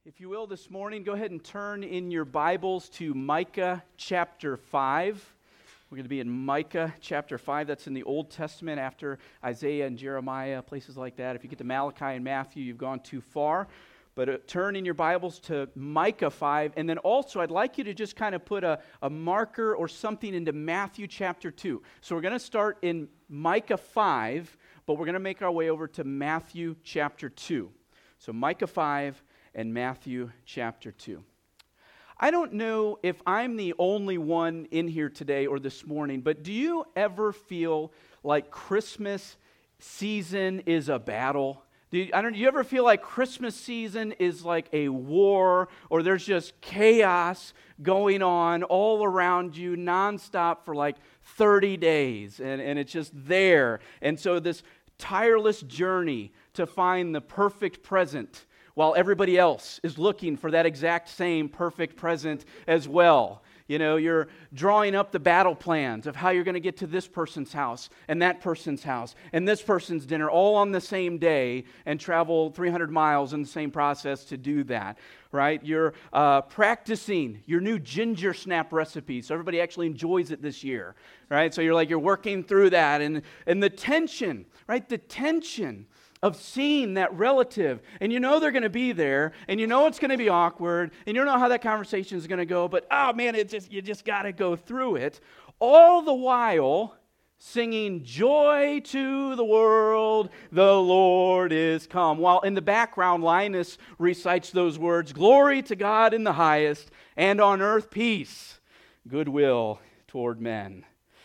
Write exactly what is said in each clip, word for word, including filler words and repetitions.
If you will, this morning, go ahead and turn in your Bibles to Micah chapter five. We're going to be in Micah chapter five. That's in the Old Testament after Isaiah and Jeremiah, places like that. If you get to Malachi and Matthew, you've gone too far. But uh, turn in your Bibles to Micah five. And then also, I'd like you to just kind of put a, a marker or something into Matthew chapter two. So we're going to start in Micah five, but we're going to make our way over to Matthew chapter two. So Micah five and Matthew chapter two. I don't know if I'm the only one in here today or this morning, but do you ever feel like Christmas season is a battle? Do you, I don't, do you ever feel like Christmas season is like a war, or there's just chaos going on all around you nonstop for like thirty days, and, and it's just there. And so this tireless journey to find the perfect present while everybody else is looking for that exact same perfect present as well. You know, you're drawing up the battle plans of how you're going to get to this person's house and that person's house and this person's dinner all on the same day and travel three hundred miles in the same process to do that, right? You're uh, practicing your new ginger snap recipe so everybody actually enjoys it this year, right? So you're like, you're working through that and, and the tension, right? The tension of seeing that relative, and you know they're going to be there, and you know it's going to be awkward, and you don't know how that conversation is going to go, but oh man, it just you just got to go through it, all the while singing joy to the world, the Lord is come. While in the background, Linus recites those words, glory to God in the highest, and on earth peace, goodwill toward men.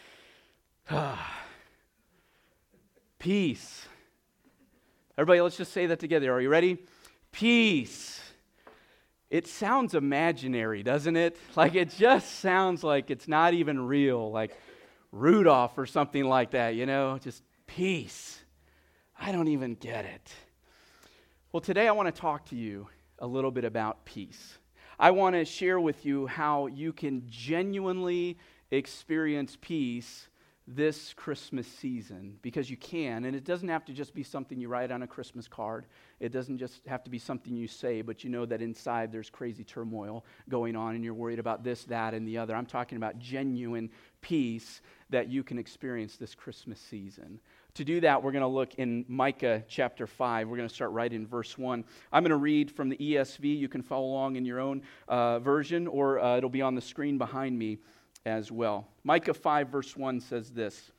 Peace. Everybody, let's just say that together. Are you ready? Peace. It sounds imaginary, doesn't it? Like it just sounds like it's not even real, like Rudolph or something like that, you know? Just peace. I don't even get it. Well, today I want to talk to you a little bit about peace. I want to share with you how you can genuinely experience peace this Christmas season, because you can, and it doesn't have to just be something you write on a Christmas card. It doesn't just have to be something you say, but you know that inside there's crazy turmoil going on and you're worried about this, that, and the other. I'm talking about genuine peace that you can experience this Christmas season. To do that, we're going to look in Micah chapter five. We're going to start right in verse one. I'm going to read from the E S V. You can follow along in your own uh, version, or uh, it'll be on the screen behind me as well. Micah five verse one says this: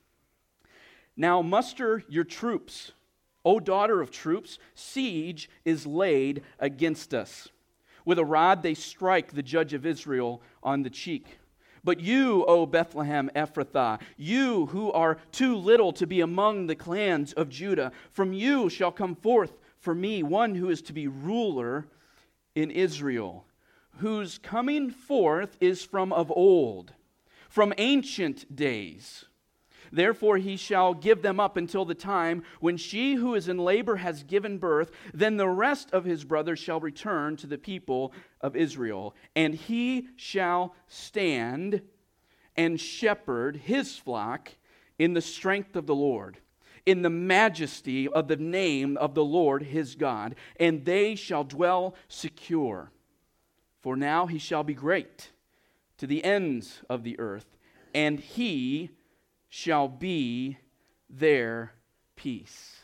Now muster your troops, O daughter of troops, siege is laid against us. With a rod they strike the judge of Israel on the cheek. But you, O Bethlehem Ephrathah, you who are too little to be among the clans of Judah, from you shall come forth for me one who is to be ruler in Israel, whose coming forth is from of old, from ancient days. Therefore he shall give them up until the time when she who is in labor has given birth. Then the rest of his brothers shall return to the people of Israel. And he shall stand and shepherd his flock in the strength of the Lord, in the majesty of the name of the Lord his God. And they shall dwell secure. For now he shall be great to the ends of the earth, and he shall be their peace.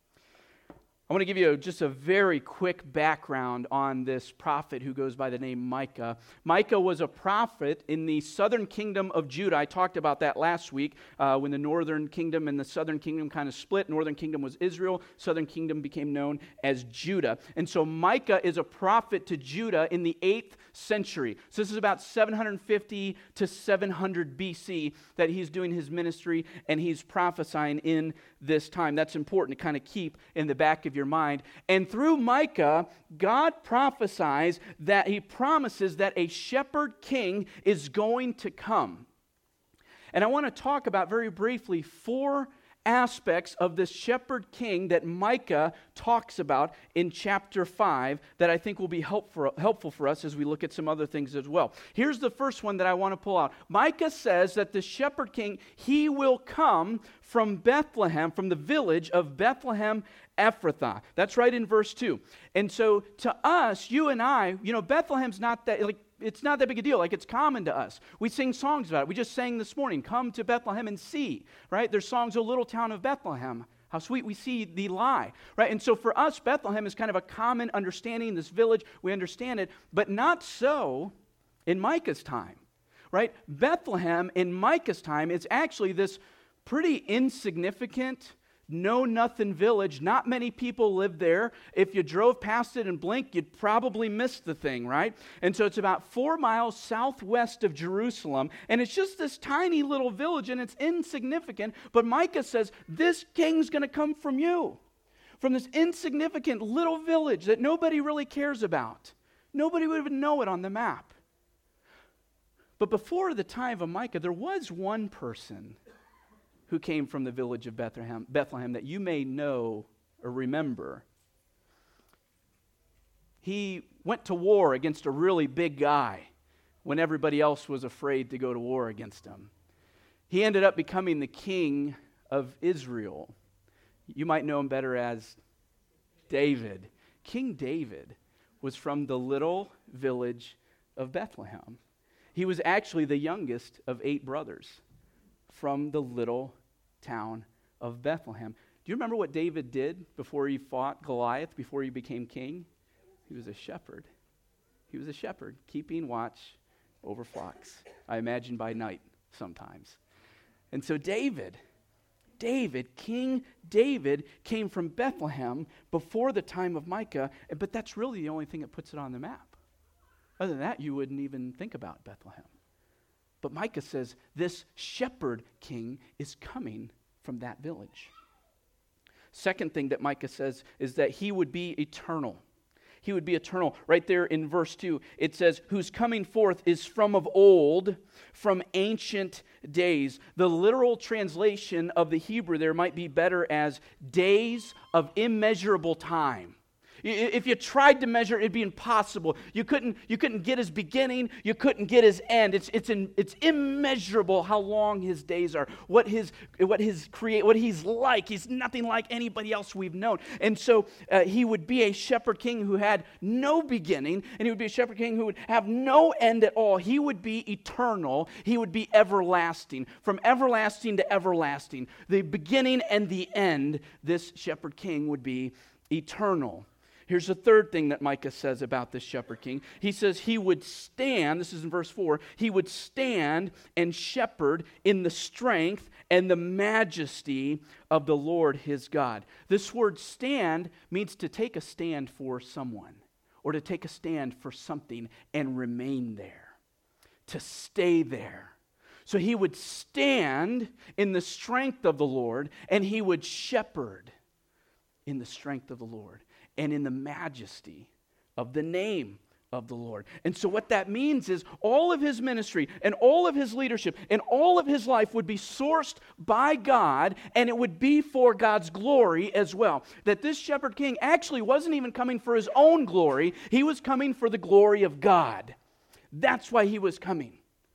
I want to give you just a very quick background on this prophet who goes by the name Micah. Micah was a prophet in the southern kingdom of Judah. I talked about that last week uh, when the northern kingdom and the southern kingdom kind of split. Northern kingdom was Israel. Southern kingdom became known as Judah. And so Micah is a prophet to Judah in the eighth century. So this is about seven fifty to seven hundred B C that he's doing his ministry, and he's prophesying in this time. That's important to kind of keep in the back of your mind. And through Micah, God prophesies that he promises that a shepherd king is going to come. And I want to talk about very briefly four aspects of this shepherd king that Micah talks about in chapter five that I think will be helpful, helpful for us as we look at some other things as well. Here's the first one that I want to pull out. Micah says that the shepherd king, he will come from Bethlehem, from the village of Bethlehem Ephrathah. That's right in verse two. And so to us, you and I, you know, Bethlehem's not that, like, it's not that big a deal. Like, it's common to us. We sing songs about it. We just sang this morning, come to Bethlehem and see, right? There's songs, O Little Town of Bethlehem. How sweet we see thee lie, right? And so for us, Bethlehem is kind of a common understanding, this village, we understand it, but not so in Micah's time, right? Bethlehem in Micah's time is actually this pretty insignificant, know-nothing village. Not many people live there. If you drove past it and blinked, you'd probably miss the thing, right? And so it's about four miles southwest of Jerusalem, and it's just this tiny little village, and it's insignificant. But Micah says, this king's going to come from you, from this insignificant little village that nobody really cares about. Nobody would even know it on the map. But before the time of Micah, there was one person who came from the village of Bethlehem, Bethlehem that you may know or remember. He went to war against a really big guy when everybody else was afraid to go to war against him. He ended up becoming the king of Israel. You might know him better as David. King David was from the little village of Bethlehem. He was actually the youngest of eight brothers from the little town of Bethlehem. Do you remember what David did before he fought Goliath, before he became king? He was a shepherd. He was a shepherd, keeping watch over flocks, I imagine by night sometimes. And so David, David, King David, came from Bethlehem before the time of Micah, but that's really the only thing that puts it on the map. Other than that, you wouldn't even think about Bethlehem. But Micah says this shepherd king is coming from that village. Second thing that Micah says is that he would be eternal. He would be eternal. Right there in verse two, it says, whose coming forth is from of old, from ancient days. The literal translation of the Hebrew there might be better as days of immeasurable time. If you tried to measure, it'd be impossible. You couldn't, you couldn't get his beginning. You couldn't get his end. It's, it's, in, it's immeasurable how long his days are, what his, what his create, what he's like. He's nothing like anybody else we've known. And so uh, he would be a shepherd king who had no beginning, and he would be a shepherd king who would have no end at all. He would be eternal. He would be everlasting. From everlasting to everlasting. The beginning and the end, this shepherd king would be eternal. Here's the third thing that Micah says about this shepherd king. He says he would stand, this is in verse four, he would stand and shepherd in the strength and the majesty of the Lord his God. This word stand means to take a stand for someone or to take a stand for something and remain there, to stay there. So he would stand in the strength of the Lord and he would shepherd in the strength of the Lord and in the majesty of the name of the Lord. And so what that means is all of his ministry and all of his leadership and all of his life would be sourced by God, and it would be for God's glory as well. That this shepherd king actually wasn't even coming for his own glory. He was coming for the glory of God. That's why he was coming.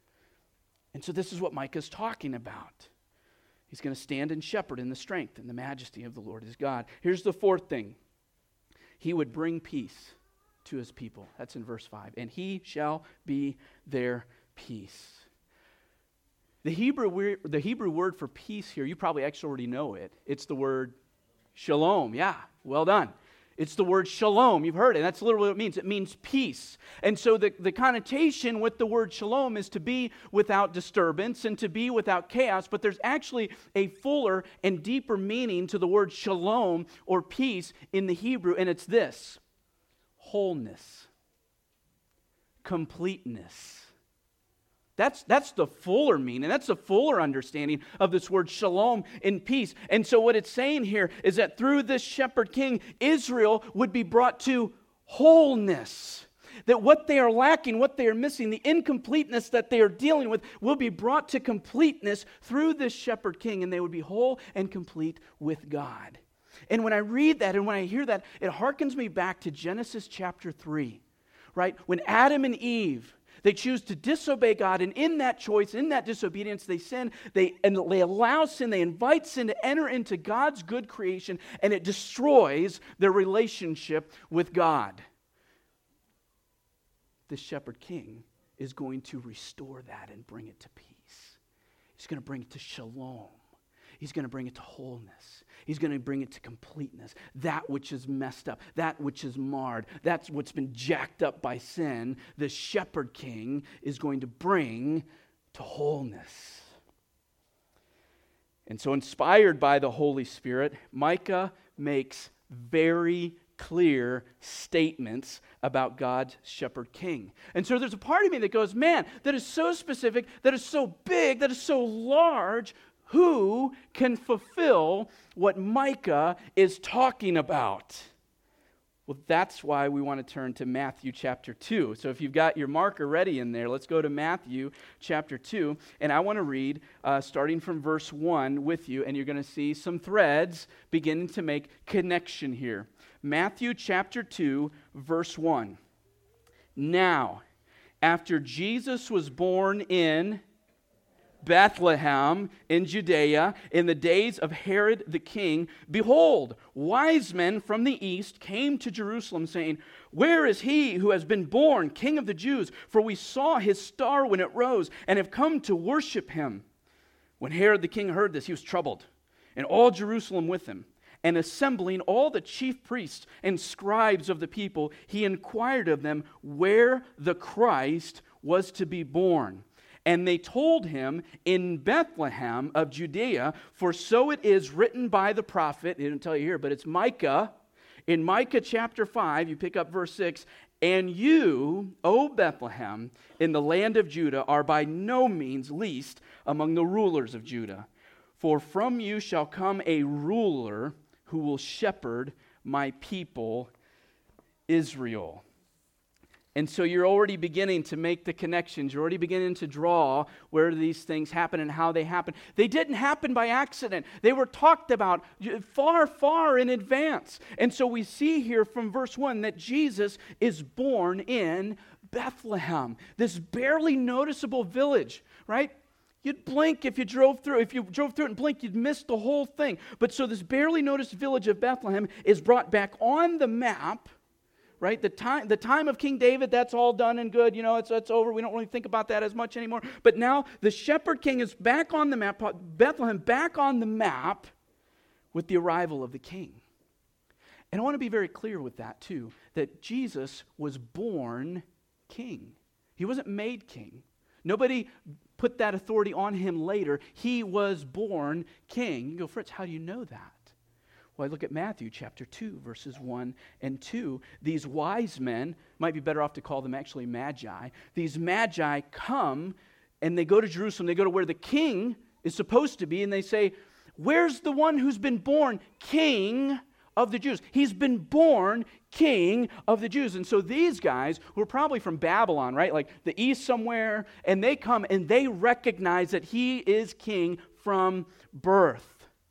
And so this is what Micah's talking about. He's going to stand and shepherd in the strength and the majesty of the Lord his God. Here's the fourth thing. He would bring peace to his people. That's in verse five. And he shall be their peace. The Hebrew, the Hebrew word for peace here, you probably actually already know it. It's the word shalom. Yeah, well done. It's the word shalom. You've heard it. That's literally what it means. It means peace. And so the, the connotation with the word shalom is to be without disturbance and to be without chaos. But there's actually a fuller and deeper meaning to the word shalom or peace in the Hebrew. And it's this: wholeness, completeness. That's, that's the fuller meaning. That's the fuller understanding of this word shalom in peace. And so what it's saying here is that through this shepherd king, Israel would be brought to wholeness. That what they are lacking, what they are missing, the incompleteness that they are dealing with will be brought to completeness through this shepherd king, and they would be whole and complete with God. And when I read that and when I hear that, it harkens me back to Genesis chapter three, right? When Adam and Eve, they choose to disobey God, and in that choice, in that disobedience, they sin, they, and they allow sin, they invite sin to enter into God's good creation, and it destroys their relationship with God. The shepherd king is going to restore that and bring it to peace. He's going to bring it to shalom. He's going to bring it to wholeness. He's going to bring it to completeness. That which is messed up, that which is marred, that's what's been jacked up by sin, the shepherd king is going to bring to wholeness. And so, inspired by the Holy Spirit, Micah makes very clear statements about God's shepherd king. And so there's a part of me that goes, man, that is so specific, that is so big, that is so large. Who can fulfill what Micah is talking about? Well, that's why we want to turn to Matthew chapter two. So if you've got your marker ready in there, let's go to Matthew chapter two. And I want to read, uh, starting from verse one with you, and you're going to see some threads beginning to make connection here. Matthew chapter two, verse one. Now, after Jesus was born in Bethlehem in Judea, in the days of Herod the king, behold, wise men from the east came to Jerusalem, saying, where is he who has been born King of the Jews? For we saw his star when it rose, and have come to worship him. When Herod the king heard this, he was troubled, and all Jerusalem with him. And assembling all the chief priests and scribes of the people, he inquired of them where the Christ was to be born. And they told him, in Bethlehem of Judea, for so it is written by the prophet, they didn't tell you here, but it's Micah. In Micah chapter five, you pick up verse six, and you, O Bethlehem, in the land of Judah, are by no means least among the rulers of Judah. For from you shall come a ruler who will shepherd my people Israel. And so you're already beginning to make the connections. You're already beginning to draw where these things happen and how they happen. They didn't happen by accident. They were talked about far, far in advance. And so we see here from verse one that Jesus is born in Bethlehem, this barely noticeable village, right? You'd blink if you drove through. If you drove through it and blinked, you'd miss the whole thing. But so this barely noticed village of Bethlehem is brought back on the map. Right? The time, the time of King David, that's all done and good. You know, it's, it's over. We don't really think about that as much anymore. But now the shepherd king is back on the map, Bethlehem back on the map with the arrival of the king. And I want to be very clear with that too, that Jesus was born king. He wasn't made king. Nobody put that authority on him later. He was born king. You go, Fritz, how do you know that? Well, I look at Matthew chapter two, verses one and two. These wise men, might be better off to call them actually magi. These magi come and they go to Jerusalem. They go to where the king is supposed to be, and they say, where's the one who's been born king of the Jews? He's been born king of the Jews. And so these guys, who are probably from Babylon, right? Like the east somewhere, and they come and they recognize that he is king from birth.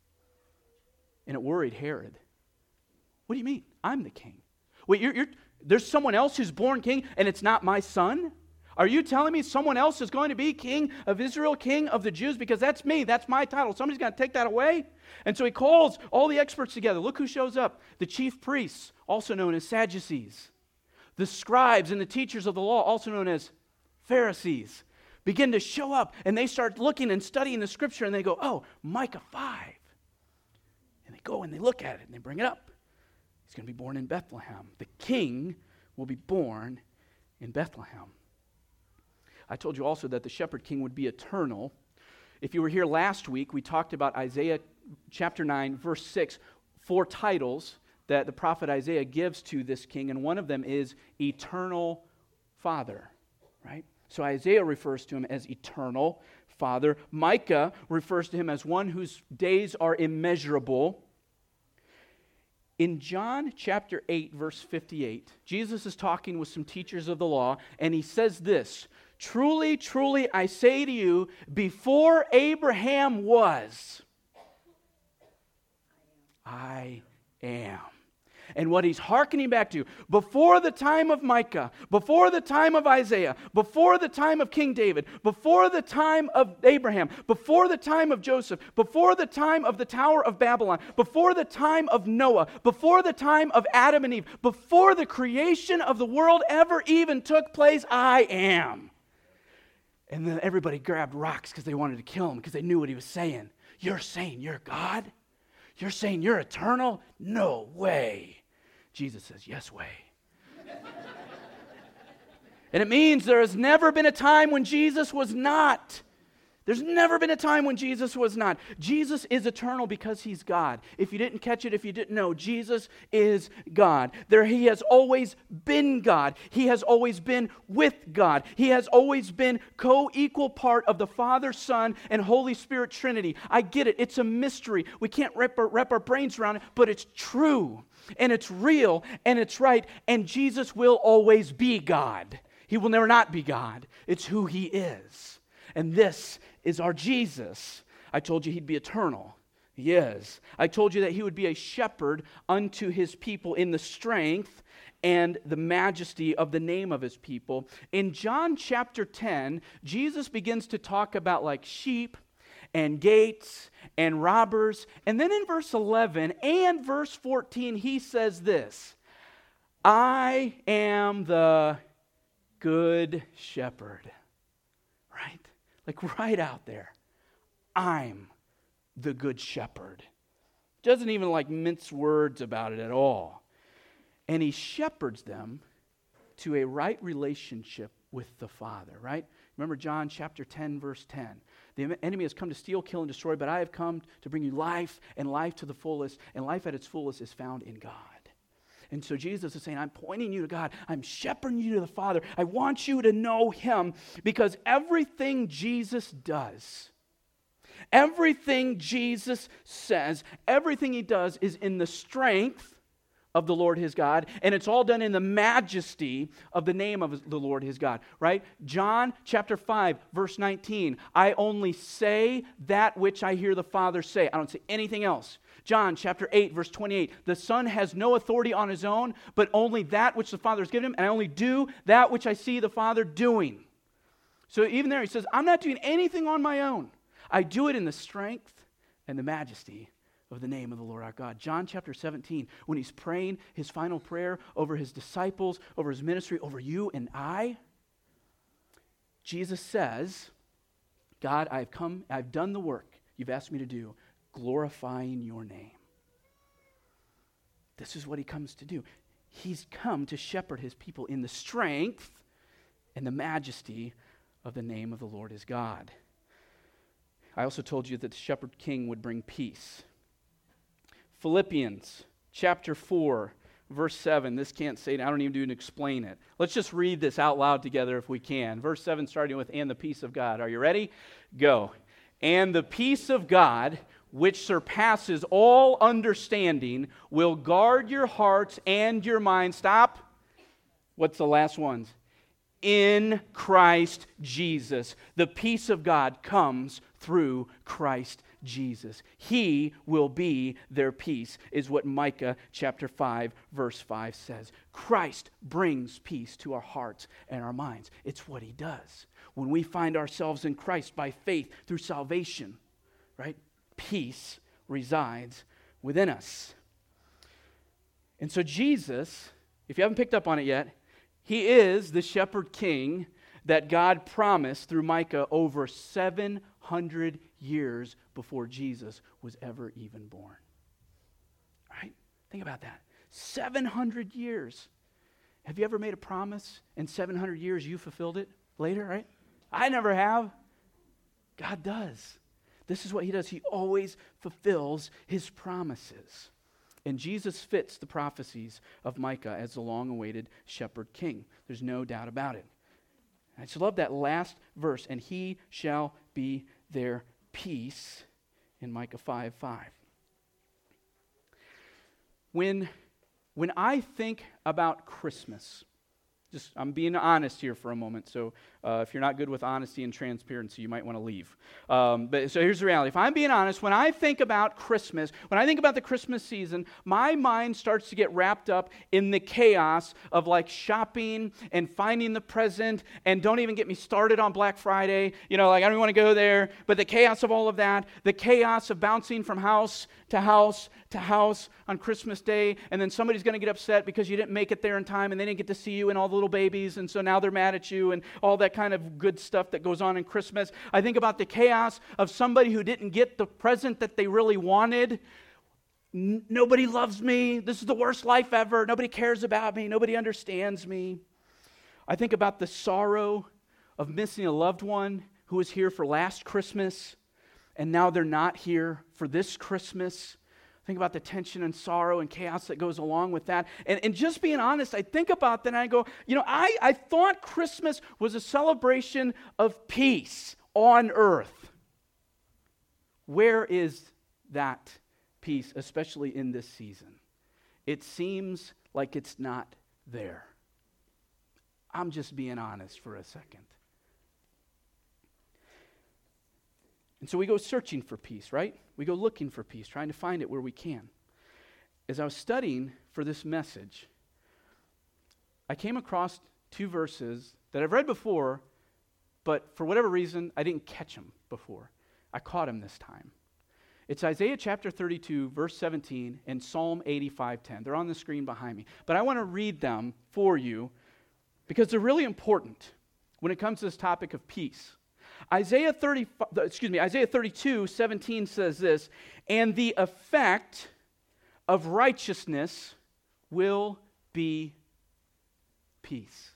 And it worried Herod. What do you mean? I'm the king. Wait, you're, you're, there's someone else who's born king and it's not my son? Are you telling me someone else is going to be king of Israel, king of the Jews? Because that's me. That's my title. Somebody's going to take that away? And so he calls all the experts together. Look who shows up. The chief priests, also known as Sadducees. The scribes and the teachers of the law, also known as Pharisees, begin to show up. And they start looking and studying the scripture. And they go, oh, Micah five. And they go and they look at it and they bring it up. He's going to be born in Bethlehem. The king will be born in Bethlehem. I told you also that the shepherd king would be eternal. If you were here last week, we talked about Isaiah chapter nine, verse six, four titles that the prophet Isaiah gives to this king, and one of them is Eternal Father, right? So Isaiah refers to him as Eternal Father. Micah refers to him as one whose days are immeasurable. In John chapter eight, verse fifty-eight, Jesus is talking with some teachers of the law, and he says this, truly, truly, I say to you, before Abraham was, I am. And what he's hearkening back to, before the time of Micah, before the time of Isaiah, before the time of King David, before the time of Abraham, before the time of Joseph, before the time of the Tower of Babylon, before the time of Noah, before the time of Adam and Eve, before the creation of the world ever even took place, I am. And then everybody grabbed rocks because they wanted to kill him because they knew what he was saying. You're saying you're God? You're saying you're eternal? No way. Jesus says, yes way. And it means there has never been a time when Jesus was not. There's never been a time when Jesus was not. Jesus is eternal because he's God. If you didn't catch it, if you didn't know, Jesus is God. There, he has always been God. He has always been with God. He has always been co-equal part of the Father, Son, and Holy Spirit Trinity. I get it. It's a mystery. We can't wrap our, wrap our brains around it, but it's true, and it's real, and it's right, and Jesus will always be God. He will never not be God. It's who he is. And this is our Jesus. I told you he'd be eternal. He is. I told you that he would be a shepherd unto his people in the strength and the majesty of the name of his people. In John chapter ten, Jesus begins to talk about like sheep and gates and robbers. And then in verse eleven and verse fourteen, he says this, I am the good shepherd. Right? Like right out there. I'm the good shepherd. Doesn't even like mince words about it at all. And he shepherds them to a right relationship with the Father, right? Remember John chapter ten, verse ten. The enemy has come to steal, kill, and destroy, but I have come to bring you life and life to the fullest, and life at its fullest is found in God. And so Jesus is saying, I'm pointing you to God. I'm shepherding you to the Father. I want you to know him because everything Jesus does, everything Jesus says, everything he does is in the strength of the Lord his God, and it's all done in the majesty of the name of the Lord his God, right? John chapter five, verse nineteen, I only say that which I hear the Father say. I don't say anything else. John chapter eight, verse twenty-eight, the Son has no authority on his own, but only that which the Father has given him, and I only do that which I see the Father doing. So even there he says, I'm not doing anything on my own. I do it in the strength and the majesty of the name of the Lord our God. John chapter seventeen, when he's praying his final prayer over his disciples, over his ministry, over you and I, Jesus says, God, I've come, I've done the work you've asked me to do, glorifying your name. This is what he comes to do. He's come to shepherd his people in the strength and the majesty of the name of the Lord his God. I also told you that the shepherd king would bring peace. Philippians chapter four, verse seven. This can't say it. I don't even do to explain it. Let's just read this out loud together if we can. Verse seven starting with, and the peace of God. Are you ready? Go. And the peace of God, which surpasses all understanding, will guard your hearts and your minds. Stop. What's the last ones? In Christ Jesus. The peace of God comes through Christ Jesus. He will be their peace, is what Micah chapter five, verse five says. Christ brings peace to our hearts and our minds. It's what he does. When we find ourselves in Christ by faith through salvation, right? Peace resides within us. And so Jesus, if you haven't picked up on it yet, he is the shepherd king that God promised through Micah over seven hundred years before Jesus was ever even born. Right? Think about that. seven hundred years. Have you ever made a promise and seven hundred years you fulfilled it later, right? I never have. God does. This is what he does. He always fulfills his promises. And Jesus fits the prophecies of Micah as the long-awaited shepherd king. There's no doubt about it. I just love that last verse, and he shall be their peace in Micah five five. When, when I think about Christmas, Just, I'm being honest here for a moment, so uh, if you're not good with honesty and transparency, you might want to leave. Um, but so here's the reality. If I'm being honest, when I think about Christmas, when I think about the Christmas season, my mind starts to get wrapped up in the chaos of like shopping and finding the present, and don't even get me started on Black Friday. You know, like I don't want to go there, but the chaos of all of that, the chaos of bouncing from house to house to house on Christmas Day, and then somebody's going to get upset because you didn't make it there in time, and they didn't get to see you and all the little babies, and so now they're mad at you, and all that kind of good stuff that goes on in Christmas. I think about the chaos of somebody who didn't get the present that they really wanted. N- nobody loves me. This is the worst life ever. Nobody cares about me. Nobody understands me. I think about the sorrow of missing a loved one who was here for last Christmas, and now they're not here for this Christmas. Think about the tension and sorrow and chaos that goes along with that. And, and just being honest, I think about that and I go, you know, I, I thought Christmas was a celebration of peace on earth. Where is that peace, especially in this season? It seems like it's not there. I'm just being honest for a second. And so we go searching for peace, right? We go looking for peace, trying to find it where we can. As I was studying for this message, I came across two verses that I've read before, but for whatever reason, I didn't catch them before. I caught them this time. It's Isaiah chapter thirty-two, verse seventeen, and Psalm eighty-five ten. They're on the screen behind me. But I want to read them for you because they're really important when it comes to this topic of peace. Isaiah thirty, excuse me, Isaiah thirty-two, seventeen says this, and the effect of righteousness will be peace.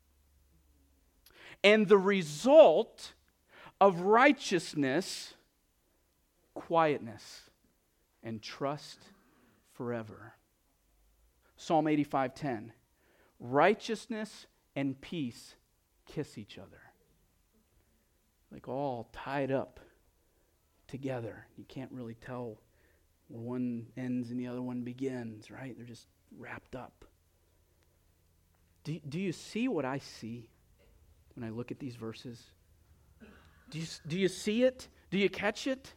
And the result of righteousness, quietness and trust forever. Psalm eighty-five ten, righteousness and peace kiss each other. Like all tied up together. You can't really tell where one ends and the other one begins, right? They're just wrapped up. Do, do you see what I see when I look at these verses? Do you, do you see it? Do you catch it?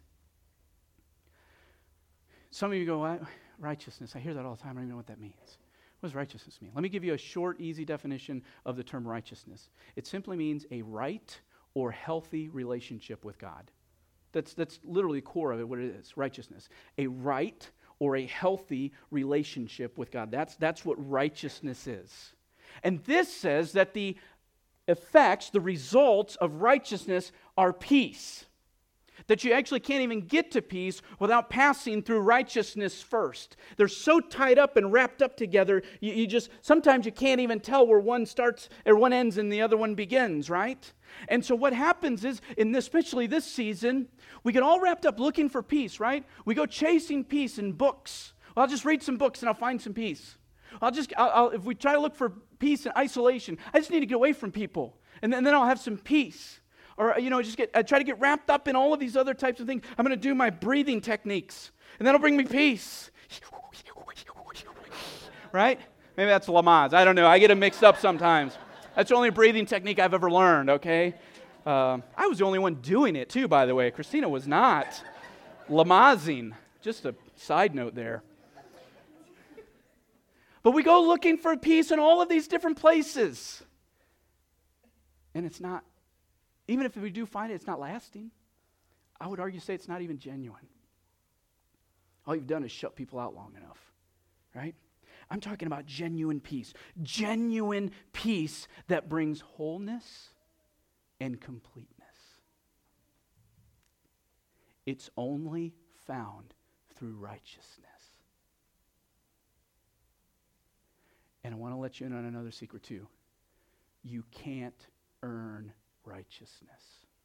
Some of you go, what? Righteousness. I hear that all the time. I don't even know what that means. What does righteousness mean? Let me give you a short, easy definition of the term righteousness. It simply means a right or healthy relationship with God. That's that's literally the core of it, what it is, righteousness. A right or a healthy relationship with God. That's, that's what righteousness is. And this says that the effects, the results of righteousness are peace. That you actually can't even get to peace without passing through righteousness first. They're so tied up and wrapped up together, you, you just, sometimes you can't even tell where one starts, or one ends and the other one begins, right? And so what happens is, in this, especially this season, we get all wrapped up looking for peace, right? We go chasing peace in books. Well, I'll just read some books and I'll find some peace. I'll just, I'll, I'll, if we try to look for peace in isolation, I just need to get away from people, and then, and then I'll have some peace. Or, you know, just get, I try to get wrapped up in all of these other types of things. I'm going to do my breathing techniques, and that'll bring me peace. Right? Maybe that's Lamaze. I don't know. I get them mixed up sometimes. That's the only breathing technique I've ever learned, okay? Um, I was the only one doing it, too, by the way. Christina was not. Lamazing. Just a side note there. But we go looking for peace in all of these different places. And it's not. Even if we do find it, it's not lasting. I would argue say it's not even genuine. All you've done is shut people out long enough, right? I'm talking about genuine peace. Genuine peace that brings wholeness and completeness. It's only found through righteousness. And I want to let you in on another secret too. You can't earn righteousness.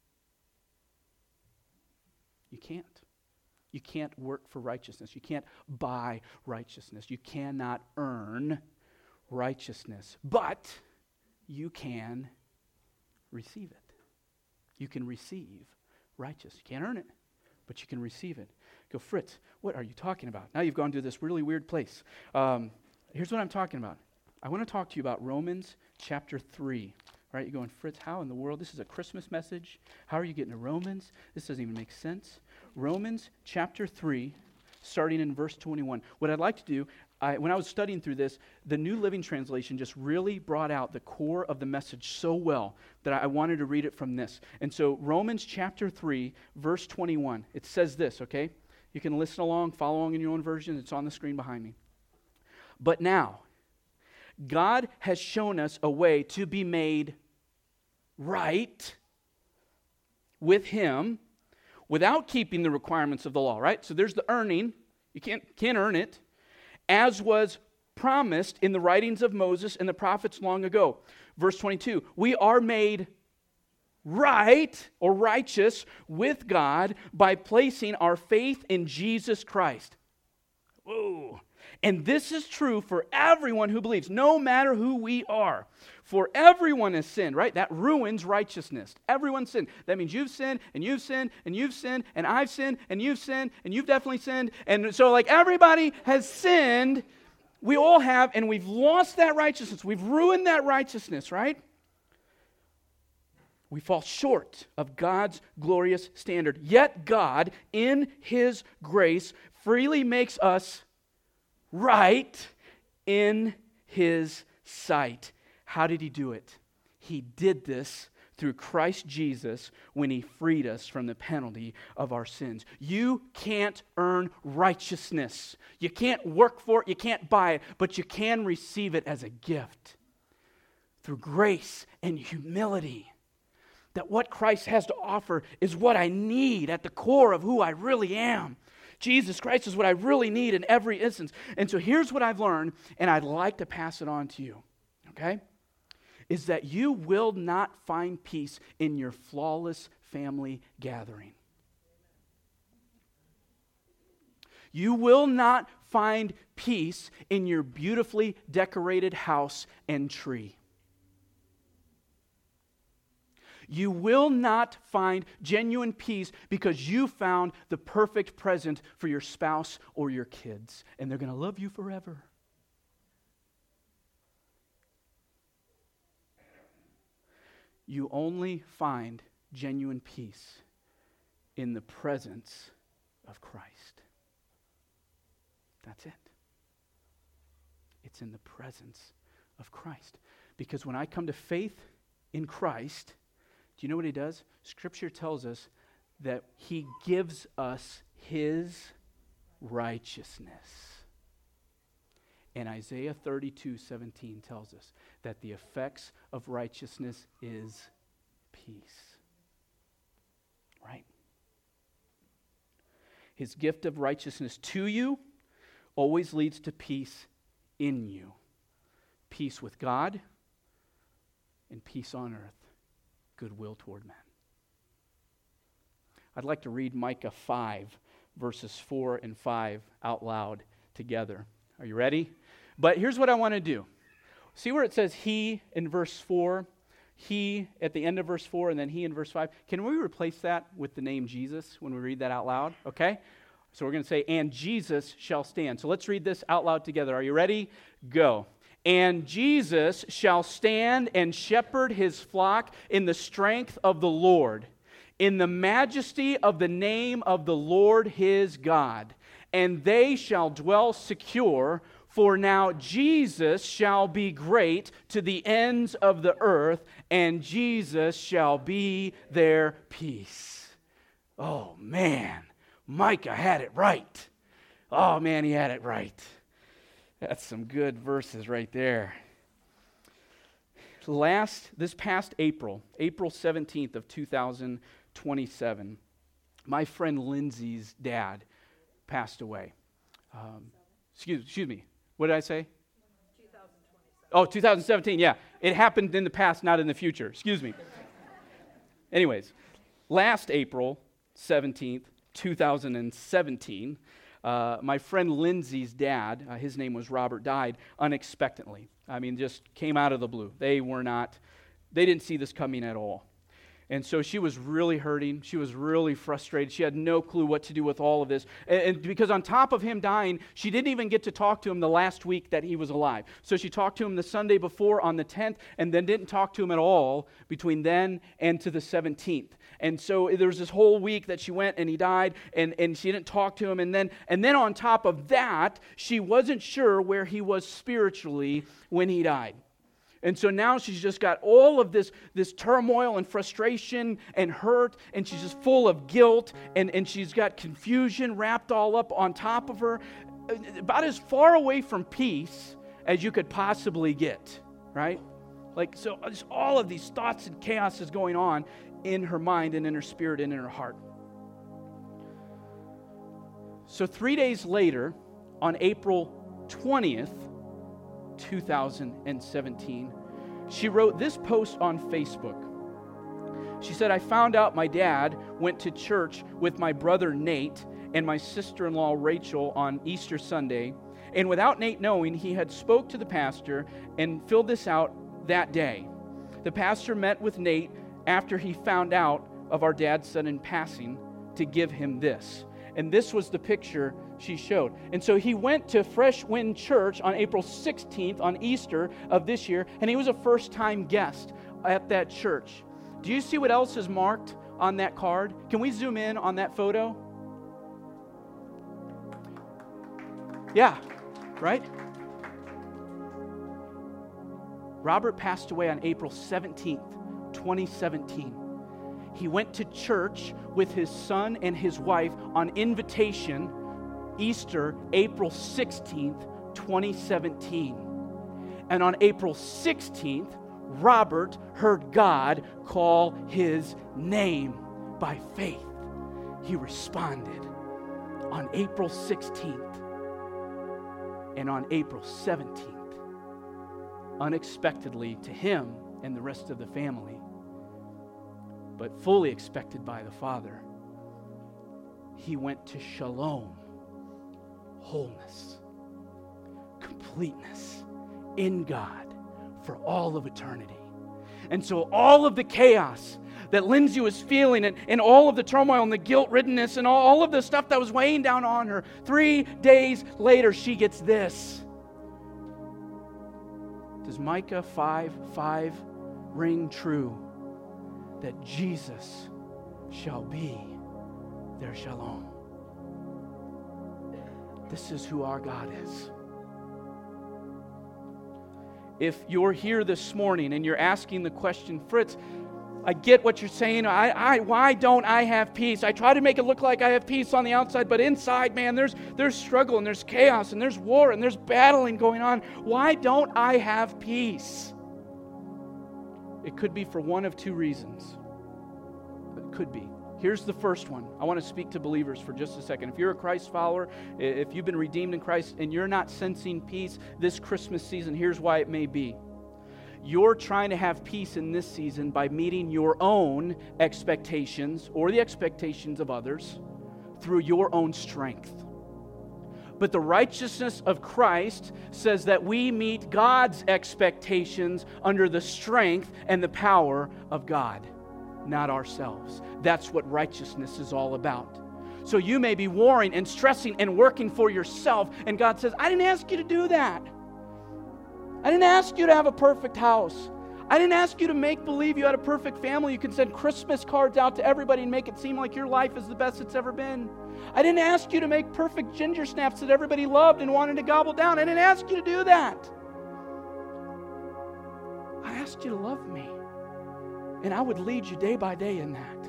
You can't. You can't work for righteousness. You can't buy righteousness. You cannot earn righteousness. But you can receive it. You can receive righteousness. You can't earn it, but you can receive it. Go, Fritz, what are you talking about? Now you've gone to this really weird place. Um, here's what I'm talking about. I want to talk to you about Romans chapter three. Right? You're going, Fritz, how in the world? This is a Christmas message. How are you getting to Romans? This doesn't even make sense. Romans chapter three, starting in verse twenty-one. What I'd like to do, I, when I was studying through this, the New Living Translation just really brought out the core of the message so well that I, I wanted to read it from this. And so Romans chapter three, verse twenty-one, it says this, okay? You can listen along, follow along in your own version. It's on the screen behind me. But now, God has shown us a way to be made right with Him without keeping the requirements of the law, right? So there's the earning. You can't, can't earn it. As was promised in the writings of Moses and the prophets long ago. Verse twenty-two, we are made right or righteous with God by placing our faith in Jesus Christ. Whoa. And this is true for everyone who believes, no matter who we are. For everyone has sinned, right? That ruins righteousness. Everyone sinned. That means you've sinned, and you've sinned, and you've sinned, and I've sinned, and you've sinned, and you've definitely sinned. And so like everybody has sinned, we all have, and we've lost that righteousness. We've ruined that righteousness, right? We fall short of God's glorious standard. Yet God, in His grace, freely makes us right in His sight. How did He do it? He did this through Christ Jesus when He freed us from the penalty of our sins. You can't earn righteousness. You can't work for it. You can't buy it. But you can receive it as a gift through grace and humility. That what Christ has to offer is what I need at the core of who I really am. Jesus Christ is what I really need in every instance. And so here's what I've learned, and I'd like to pass it on to you, okay? Is that you will not find peace in your flawless family gathering. You will not find peace in your beautifully decorated house and tree. You will not find genuine peace because you found the perfect present for your spouse or your kids, and they're going to love you forever. You only find genuine peace in the presence of Christ. That's it. It's in the presence of Christ. Because when I come to faith in Christ, do you know what He does? Scripture tells us that He gives us His righteousness. And Isaiah thirty-two seventeen tells us that the effects of righteousness is peace. Right? His gift of righteousness to you always leads to peace in you. Peace with God and peace on earth. Goodwill toward men. I'd like to read Micah five, verses four and five out loud together. Are you ready? But here's what I want to do. See where it says he in verse four, he at the end of verse four, and then he in verse five? Can we replace that with the name Jesus when we read that out loud? Okay? So we're going to say, and Jesus shall stand. So let's read this out loud together. Are you ready? Go. And Jesus shall stand and shepherd His flock in the strength of the Lord, in the majesty of the name of the Lord his God. And they shall dwell secure, for now Jesus shall be great to the ends of the earth, and Jesus shall be their peace. Oh man, Micah had it right. Oh man, he had it right. That's some good verses right there. Last, this past April, April seventeenth of two thousand twenty-seven, my friend Lindsay's dad passed away. Um, excuse, excuse me, what did I say? Oh, two thousand seventeen, yeah. It happened in the past, not in the future. Excuse me. Anyways, last April seventeenth, two thousand seventeen, Uh, my friend Lindsay's dad, uh, his name was Robert, died unexpectedly. I mean, just came out of the blue. They were not, they didn't see this coming at all. And so she was really hurting. She was really frustrated. She had no clue what to do with all of this. And, and because on top of him dying, she didn't even get to talk to him the last week that he was alive. So she talked to him the Sunday before on the tenth, and then didn't talk to him at all between then and to the seventeenth. And so there was this whole week that she went and he died, and, and she didn't talk to him. And then, and then on top of that, she wasn't sure where he was spiritually when he died. And so now she's just got all of this, this turmoil and frustration and hurt, and she's just full of guilt, and, and she's got confusion wrapped all up on top of her. About as far away from peace as you could possibly get, right? Like, so just all of these thoughts and chaos is going on in her mind and in her spirit and in her heart. So three days later, on April twentieth, two thousand seventeen, she wrote this post on Facebook. She said, "I found out my dad went to church with my brother Nate and my sister-in-law Rachel on Easter Sunday, and without Nate knowing, he had spoke to the pastor and filled this out that day. The pastor met with Nate after he found out of our dad's sudden passing to give him this." And this was the picture she showed. And so he went to Fresh Wind Church on April sixteenth, on Easter of this year, and he was a first-time guest at that church. Do you see what else is marked on that card? Can we zoom in on that photo? Yeah, right? Robert passed away on April seventeenth, twenty seventeen. He went to church with his son and his wife on invitation, Easter, April sixteenth, twenty seventeen. And on April sixteenth, Robert heard God call his name by faith. He responded on April sixteenth. And on April seventeenth, unexpectedly to him and the rest of the family, but fully expected by the Father, he went to shalom, wholeness, completeness in God for all of eternity. And so all of the chaos that Lindsay was feeling, and, and all of the turmoil and the guilt-riddenness and all, all of the stuff that was weighing down on her, three days later she gets this. Does Micah five five ring true? That Jesus shall be their shalom. This is who our God is. If you're here this morning and you're asking the question, Fritz, I get what you're saying. I, I, why don't I have peace? I try to make it look like I have peace on the outside, but inside, man, there's, there's struggle and there's chaos and there's war and there's battling going on. Why don't I have peace? It could be for one of two reasons. It could be. Here's the first one. I want to speak to believers for just a second. If you're a Christ follower, if you've been redeemed in Christ and you're not sensing peace this Christmas season, here's why it may be. You're trying to have peace in this season by meeting your own expectations or the expectations of others through your own strength. But the righteousness of Christ says that we meet God's expectations under the strength and the power of God, not ourselves. That's what righteousness is all about. So you may be warring and stressing and working for yourself, and God says, I didn't ask you to do that. I didn't ask you to have a perfect house. I didn't ask you to make believe you had a perfect family. You can send Christmas cards out to everybody and make it seem like your life is the best it's ever been. I didn't ask you to make perfect ginger snaps that everybody loved and wanted to gobble down. I didn't ask you to do that. I asked you to love me, and I would lead you day by day in that.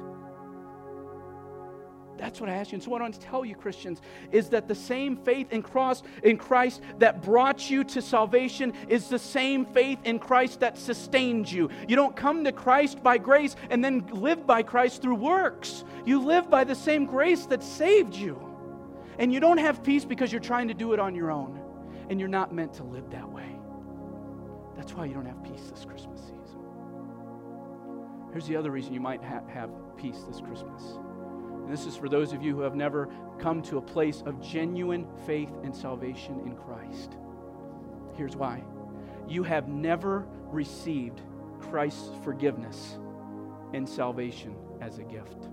That's what I asked you. And so what I want to tell you, Christians, is that the same faith in cross in Christ that brought you to salvation is the same faith in Christ that sustains you. You don't come to Christ by grace and then live by Christ through works. You live by the same grace that saved you. And you don't have peace because you're trying to do it on your own. And you're not meant to live that way. That's why you don't have peace this Christmas season. Here's the other reason you might ha- have peace this Christmas. And this is for those of you who have never come to a place of genuine faith and salvation in Christ. Here's why. You have never received Christ's forgiveness in salvation as a gift.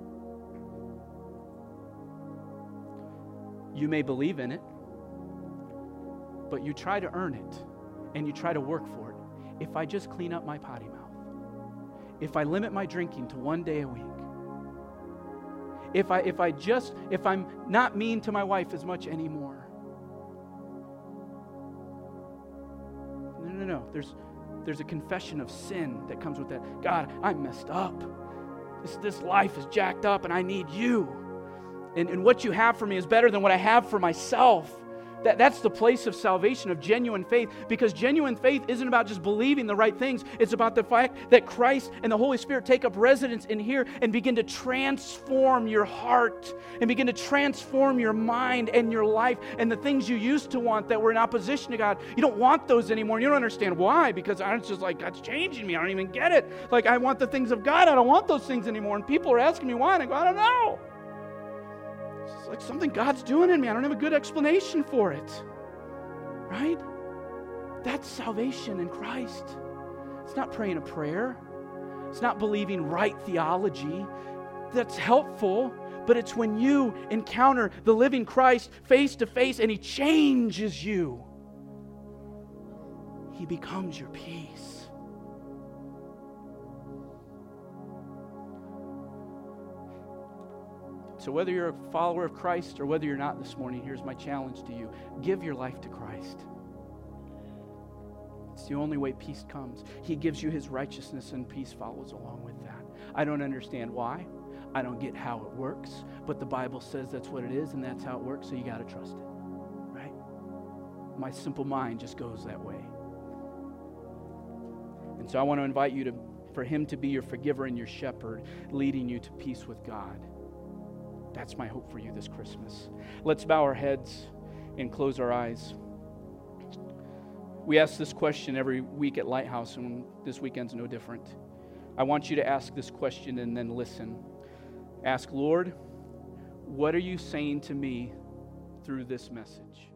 You may believe in it, but you try to earn it and you try to work for it. If I just clean up my potty mouth, if I limit my drinking to one day a week, if I if I just if I'm not mean to my wife as much anymore. No, no, no. There's there's a confession of sin that comes with that. God, I'm messed up. This this life is jacked up and I need you. And, and what you have for me is better than what I have for myself. That, that's the place of salvation, of genuine faith, because genuine faith isn't about just believing the right things. It's about the fact that Christ and the Holy Spirit take up residence in here and begin to transform your heart and begin to transform your mind and your life and the things you used to want that were in opposition to God. You don't want those anymore. And you don't understand why, because it's just like, God's changing me. I don't even get it. Like, I want the things of God. I don't want those things anymore. And people are asking me why, and I go, I don't know. It's like something God's doing in me. I don't have a good explanation for it. Right? That's salvation in Christ. It's not praying a prayer. It's not believing right theology. That's helpful, but it's when you encounter the living Christ face to face and He changes you. He becomes your peace. So whether you're a follower of Christ or whether you're not this morning, here's my challenge to you. Give your life to Christ. It's the only way peace comes. He gives you His righteousness and peace follows along with that. I don't understand why. I don't get how it works. But the Bible says that's what it is and that's how it works, so you got to trust it. Right? My simple mind just goes that way. And so I want to invite you to, for Him to be your forgiver and your shepherd, leading you to peace with God. That's my hope for you this Christmas. Let's bow our heads and close our eyes. We ask this question every week at Lighthouse, and this weekend's no different. I want you to ask this question and then listen. Ask, Lord, what are you saying to me through this message?